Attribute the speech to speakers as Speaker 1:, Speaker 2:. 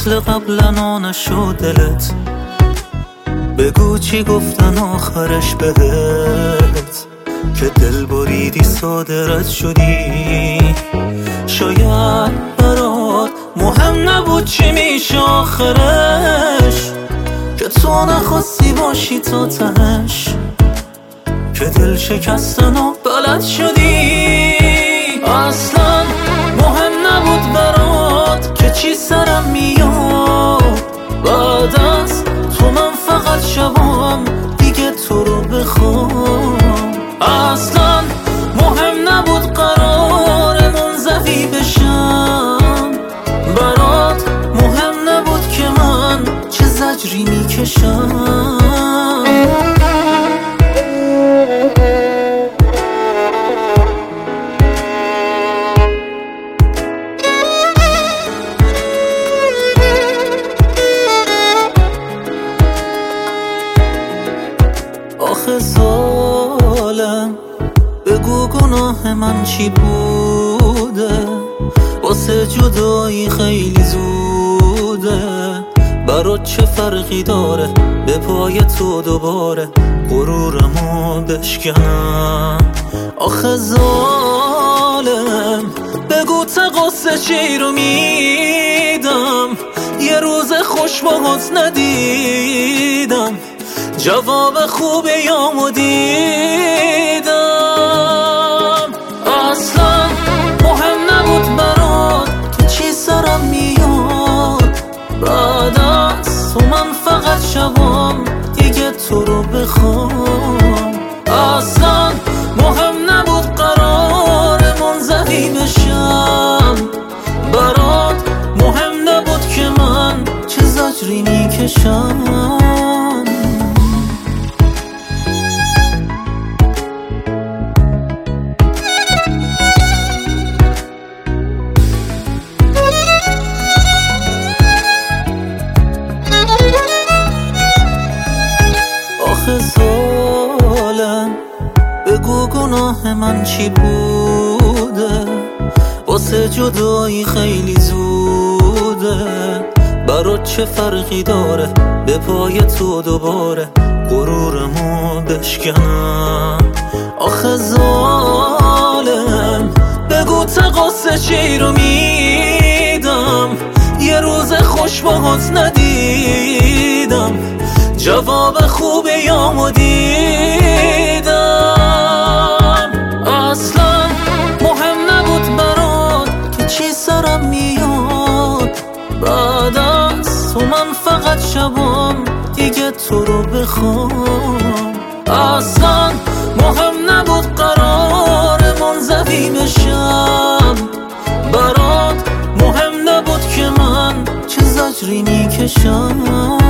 Speaker 1: مثل قبلا نشد دلت، بگو چی گفتن آخرش بهت، که دل بریدی صادرت شدی. شاید برات مهم نبود چی میشه آخرش، که تو نخواستی باشی تا تهش، که دل شکستن و بلد شدی. اصلا مهم نبود برات که چی سرم میاد، بعد از تو من فقط شبام دیگه تو رو بخوام. اصلا مهم نبود قرار منزوی بشم، برات مهم نبود که من چه زجری میکشم. آخه ظالم بگو گناه من چی بوده، واسه جدایی خیلی زوده، برات چه فرقی داره به پای تو دوباره غرورمو بشکنم. آخه ظالم بگو تقصیر چی رو میدم، یه روز خوش باهات ندیدم، جواب خوب یامو دیدم. اصلا مهم نبود برات که چی سرم میاد، بعد از تو من فقط شبام دیگه تو رو بخوام. اصلا مهم نبود قرار منزوی بشم، برات مهم نبود که من چه زجری میکشم. آخه ظالم بگو گناه من چی بوده، واسه جدایی خیلی زوده، برات چه فرقی داره به پای تو دوباره غرورمو بشکنم. آخه ظالم بگو تقصیر چی رو میدم، یه روز خوش باهات ندیدم، جواب خوب یامو دیدم. اصلا مهم نبود برات که چی سرم میاد، بعد از تو من فقط شبام دیگه تو رو بخوام. اصلا مهم نبود قرار منزوی بشم، برات مهم نبود که من چه زجری میکشم.